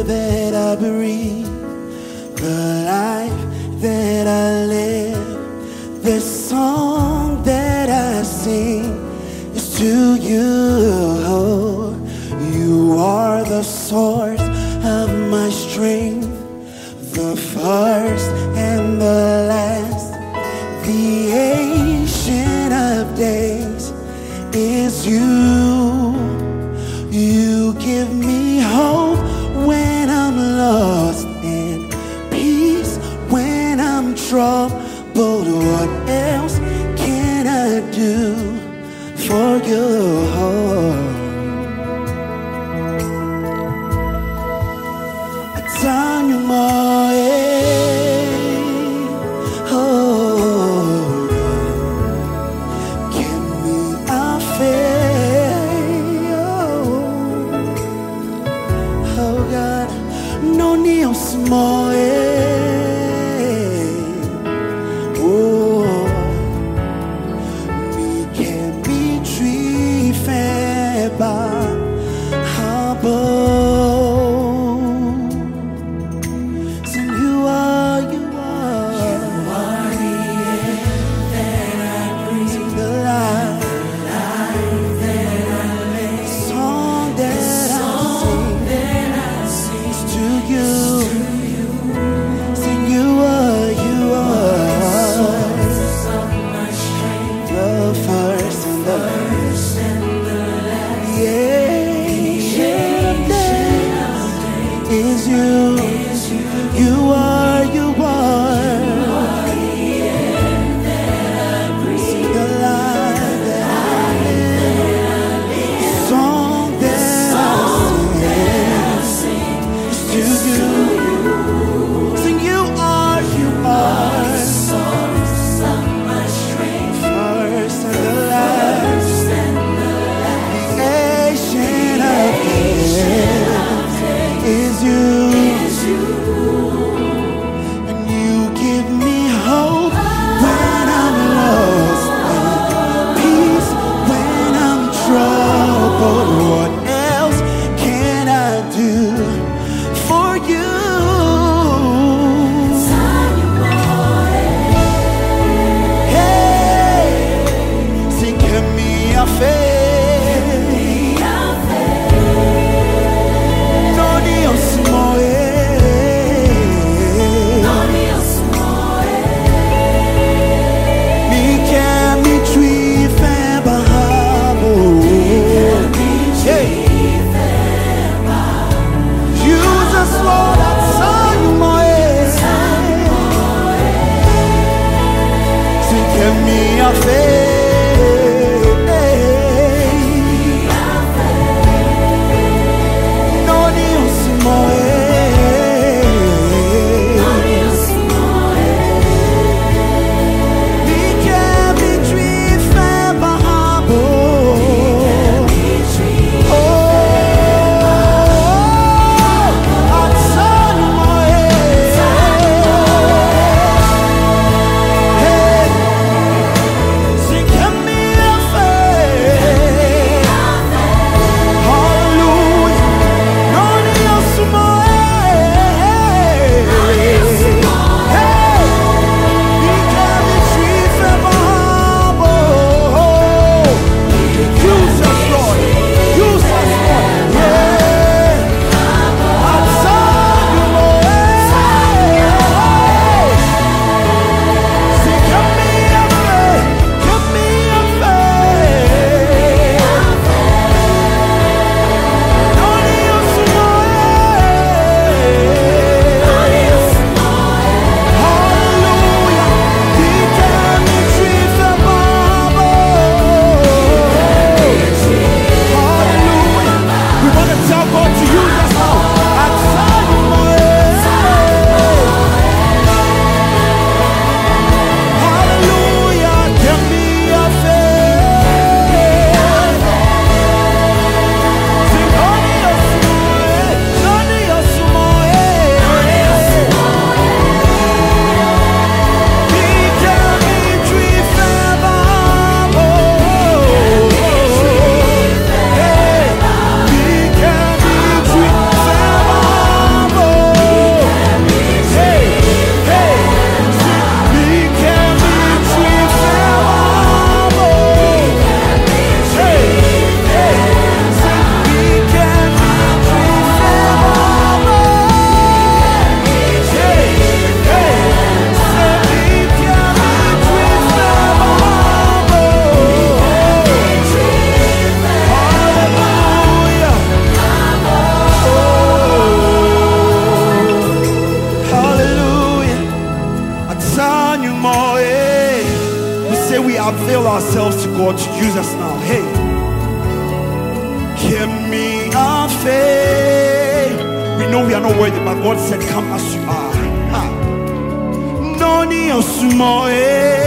that I breathe, the life that I live, this song that I sing is to you. You are the source of my strength, the first and the last, the ancient of days is you. You give me hope when I'm lost and peace when I'm troubled. What else can I do for you? Time more, oh God, give me a faith, oh God, no need small, oh, me can be treated by humble. Is you, you are the end that I breathe, the life that I live, song that I sing is to you. Sing you are the source of my strength, first and the last, the ancient of days is you. avail ourselves to God to use us now. Hey, hear me our faith. We know we are not worthy, but God said, come as you are. Noni osmo